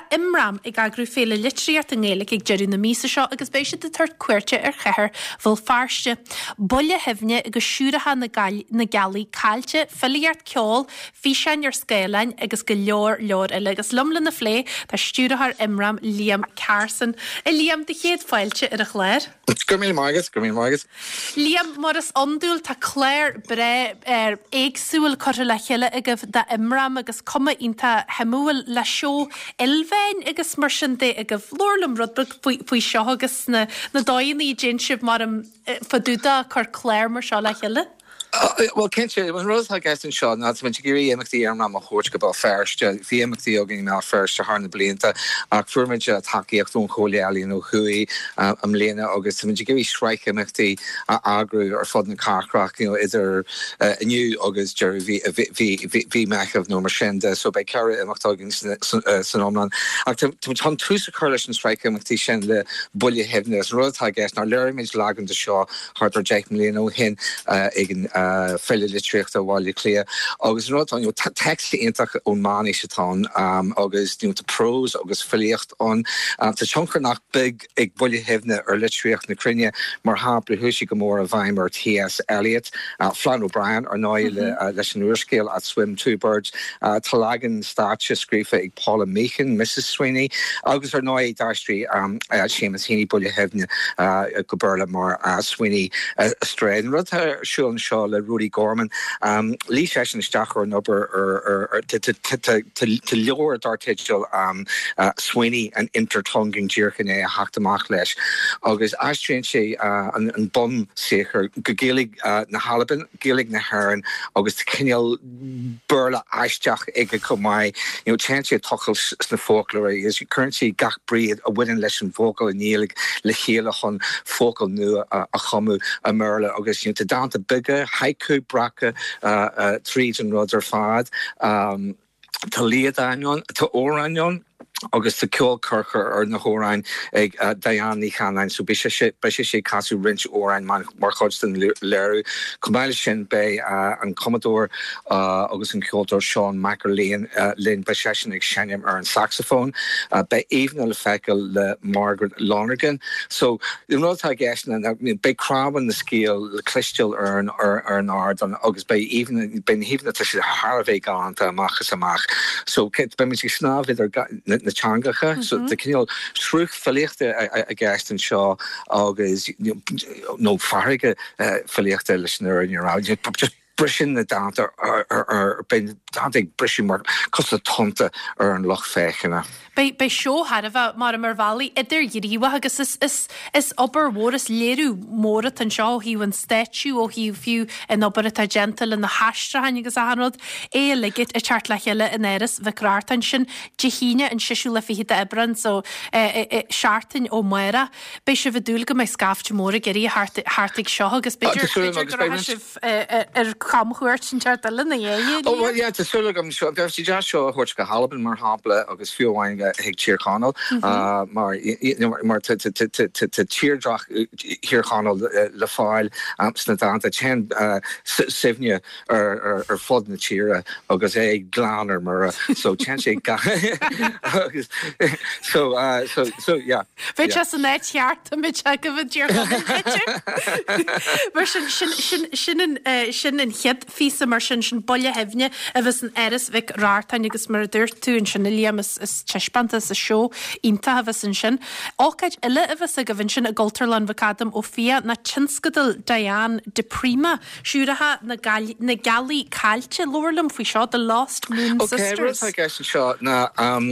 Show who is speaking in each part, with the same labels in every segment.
Speaker 1: imram ag agrú féle litríart an ggéalaigh ag deireadh na mísa seo agus béise de tart cuairte ar cheithir bhfuil farste. Bolle hefne agus siúratha na gealaí cailte filiart ceol fí sein ar scéalainn agus go leor eile agus lumlan na phlé tá stúrathar imram Liam Carson. Liam de chéad fáilte ar a chléir.
Speaker 2: Gumil Margus.
Speaker 1: Liam mar is ondúil tá Claire bre ar éagsúil chuir le chéile agah da imram agus cuma ínta hemúil le seo ilbhain agus mar sin dé agah lorlam rudbug faoi seo agus na dáinnaí génsib mar fadúda chuir Claire mar seo le chéile.
Speaker 2: Well, can't you? When Rose had guessed in shot, that's when you give McD and Ram a horse about first. The McD oging now first to Harn the Blinta. Furmage Taki Acton Holy Ali no Hui, Lena August. When you give Shrike McD Agru or Fodden Carcrack, is there a new August Jerry V Mac of no Marshenda, so by Carrot and McTogging Sonomlan. To Tom Tusa Coalition Strike McD Shen the Bully Heaviness. Rose had guessed now Larry Midge Lagan the Shaw, Harter Jack Melino Hin, Egan. Felle litrecht a wall clear. Agus not on your text intach on mani shatan, August to prose, August filiocht on to chunker nach big ig bully hevne or litrecht na Krinia, mar hapli hushi gamora Weimer T.S. Eliot, Flan O'Brien or Noel lesson scale at Swim Two Birds, Talagan Stacha Screefa ig Paula Meekin, Mrs. Sweeney, August or Noel Dastry, Seamus Heaney bully hevne Goberla Mar Sweeney Australian Ruther Shul Shaw Rudy Gorman, Lee Session Stacher number or to lower Dartigal Sweeney and intertonguing Jerkine Haktamachlesh, August Ashtrain she and Bum Seker, Gilig Nahalabin, Gilig Naharan, August Kenyal Burla Ashtach Egakomai, Chancy Tuckles the folklore is currency Gak breed a winning lesson vocal in Nielig Lehilachon focal nu a Hamu a Merla, August to down to bigger haiku braka trees and rods are fad to Leah Danion to Oranion August the Kul Kirker or Nahorain Diane Nichanan so Bisha Kasu Rinch Orain Mark Hodgson Leru Kumail Shin Bay and Commodore August and Kyoto Sean Mackerlane Lynn Bishashin Shaniam Ern saxophone by even the fecal Margaret Lonergan so the not I guess and by crab on the scale the Clistil Ern or Ard on August by even that Harvey gone to Machasamach so Kit by Mr. Snav or Changacha, so the kind of shrug verlichte a guest and Shaw August no farige verlichte listener in your out just brushing the data or been dating brushing more cos the tonta or an loch fechena.
Speaker 1: By show had about Marimer Valley, there Yiriwa agus is upper waters leru morat and shaw he went statue or he few and upper a gentle in the hashtra and you hanod a legit a chart lachella and eris vicartension Jehina and Shishula fihita ebran so shartin o moira by shividulga my scaff to more geri hartig shaw agus bigger come hurt and chartalin
Speaker 2: oh well yeah to sulugam show if just show horchka halabin mar hapla agus few wine hig cheer Connell mar to cheer drach here Connell le file snadanta chen sivnia or fod na cheer agus glaner mar so chance so yeah
Speaker 1: but just an net yard to me check of a cheer shin and hit fisa mar shin bolle hevne it was an eris vic rartan agus mar der tu and Chanelium is cheshpantas a show inta havas in shin okaj illa avas a gavinshin a Gulterland Vacadam o fia na chinskadal Diane de Prima shuraha na gali calche lorlam fi shot the Lost Moon Sisters.
Speaker 2: Okay, I guess shot na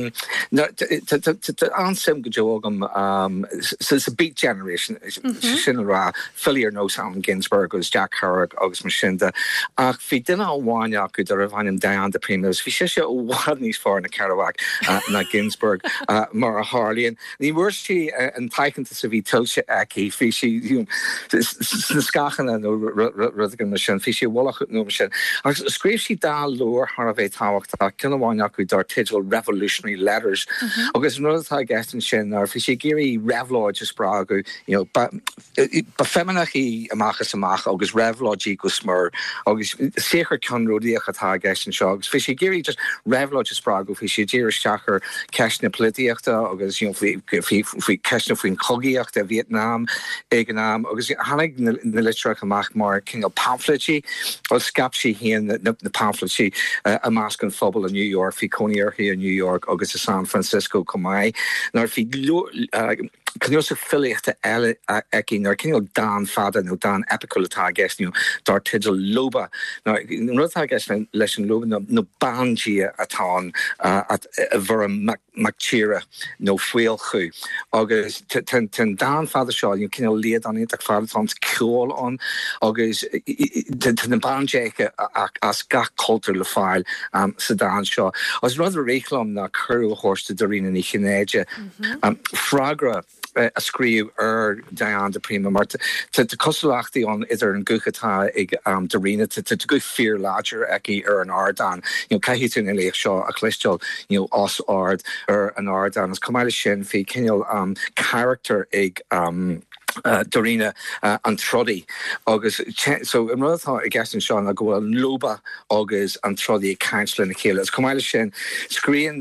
Speaker 2: to ansem gojogam so it's a big generation shinra Philly knows Allen Ginsberg was Jack Kerouac August Machinda fi dinna wanya could there have Diane de Prima fi shisha one these for na Kerouac na Ginsberg Mara Harley and the university and taken to Savi Tilsha Aki Fishy Skachen and Rutherghan machine Fishy Wallach no machine script she da lower Harvey Tawak Kilawanaku Dartigal revolutionary letters August another I guess in Shin or Fishy Giri Revlog just Bragu but feminachi Amachas Amach August Revlog Go Smur agus séchar conródíoch atá gastin seo agus fi sé géirí just revlóid sprágu fi sé ddíir stachar ceisna polítíochta agus fi ceisna faoin cogiíocht a Vietnam ag an náam agus hannig na litreach amach mar king of pamphletí og scap si hían na pamphletí a másc an fphobal in New York fi coniar hi in New York agus a San Francisco comai nar fi Can se filichte eile eki nar kin dan fada no dan epicolatá gesniu dar tidal loba. Rutá ges leis an loba no banji atá at ver mactira no fuelchu. Agus ten dan fada seo you kin lead an it fadatans cool on agus ten banjeke as ga culture le file sa dan seo. As rather réklam na curl horste dorin i Chinéide fragra a scríú Diane de Prima mar te cosachtaí an idir an guchatá ag dorína te go fear láger agi an ardan. Caihí in léich seo a chlisteal os ard an ardan. As comáile sin fi cinneal character ag Dorina an trodi agus so in rutá I guess in Sean a go an loba agus an trodi council in the chéile. As comáile sin scrían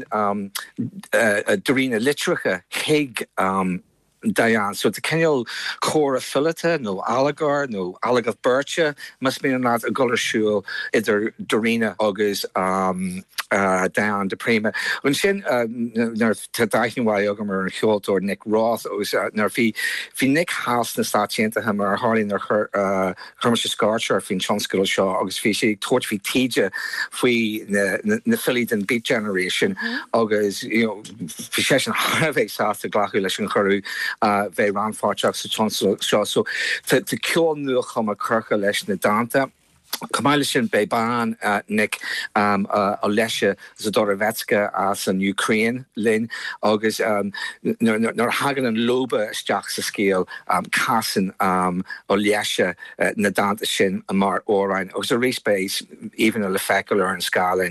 Speaker 2: Dorina literacha hig Diane, so the Kenyan Cora Philita, no Alagar, no Alagath Bircha, must be not a guller shul, either Dorina August Diane de Prima. When Shin nar Tadahin Wyogamer and Holt or Nick Roth, was nar fi Nick Haas na Statienta him or Harley nor Hermish Scarcher, fin Chonskill Shaw, August Fishy, Torch fi Tija, fi the Philly and Beat Generation, August, Fishesh and Harvey South to Glahulish and Haru. Ve ran fáteach sa Chancellor seo so te ceol nuach chum a curcha leis na dáanta. Comáile sin beban Nick a leise Zadorovetsky as an Ukraine lin agus nor hagan an loba isteach sa scéal casan o leise na dáanta sin a mar órain agus a rís even a le fecular an scálin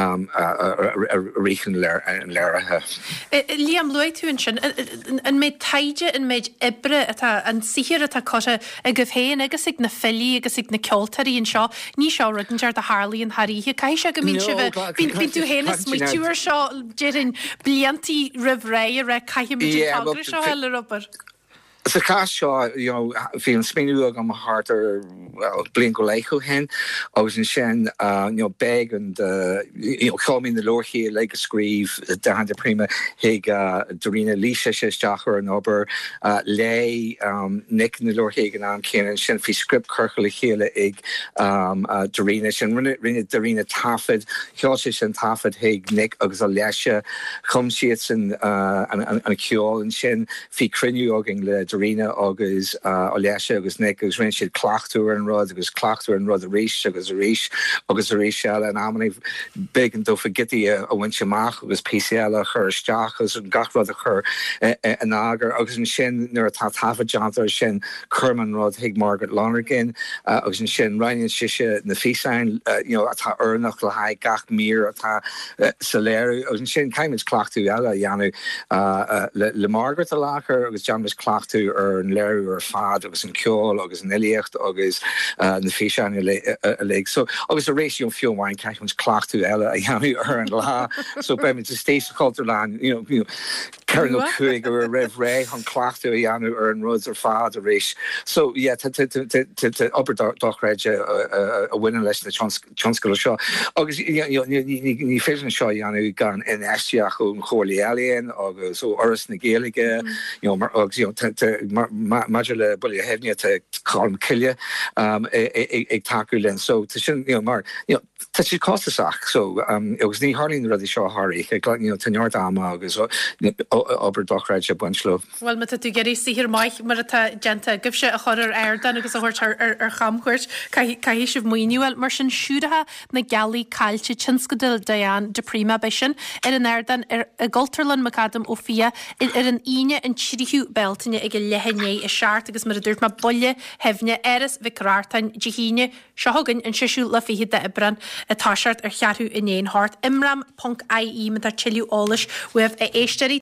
Speaker 2: a ríchan an leirithe.
Speaker 1: Liam Luitún sin an méid taide an méid ibre an sihir atá cosise a go bhéin agus ag na fillí agus ag na ceoltarí an seo ní seo rudanjar de Harley and Haríthe cai se go mín sibh bín tú héna smuitiúir seo jerin blianttí rih ré caiim tágra seo heile rubber.
Speaker 2: So cast shaw, feeling spinning on my heart or blink leicho hen. I was in Shen, beg and call me in the lower here like a screeve, Dan de Prima, Hig Dorina Lisha Stacher and Ober Lay Nick in the lower Hagen and Ken and Shen fi script Kirkle Hele Ig Dorina Shen Rinne Dorina Taffet, Hyosh and Taffet Hig Nick Oxalesha, Comshiets and a Kjol and Shen fi Crinu Oging le Dorina agus Olesha agus Nick agus rin siad clachtúir an rud agus clachtúir an rud a ríis agus a ríis an amna big an dófa gití a bhaint amach agus PCL a chur isteach agus an gachrod a chur an agar agus an sin nuair atá tafa jantar sin Curman rud hiag Margaret Lonergan agus an sin Ryan siise na fisáin atá urnach le haid gach mír atá saléir agus an sin caiimid clachtú eile dheanú le Margaret a láchar agus Jamas clachtú an leir ar fad agus an ceol agus an iliocht agus na fisáin a leig. So agus a réisiú fiúmhain caiimid clachtú eile a dheanú ar an lá. So beim it's a station culture land, Karen O'Cuig or a Rev Ray on clachtú a dheanú ar an ruds ar fad a réis. So yeah, to upper Dochredge a winning leis na Chancellor seo. Agus ní féidir seo dheanú gan in estiach ón chomhlaí ealaíon agus ó oras na Gaeilge, agus Maidir le buí a hefne te calm kille ag taú len. So te sin mar te si costach so agus ní harlín rudi seo harí tenor ama agus ober dochreid a bunchlo.
Speaker 1: Well me tú gerí sihir maich mar a genta gibse a choir airdan agus a hort ar chamcuirt cai sibh muoinúil mar sin siúdathe na galí caiilte tinscadil Diane de Prima bisin ar an airdan ar a Gulterland Macadam ó fia ar an ine an tíriú beltaine ag lehanné i seart agus mar a dúirt ma bolle hefne eris vicrartain jihine sehagan an sisiú le fihi de ibran a táseart ar chearú in éon hart imram.ie me dar chiliú ólis wef a éisterí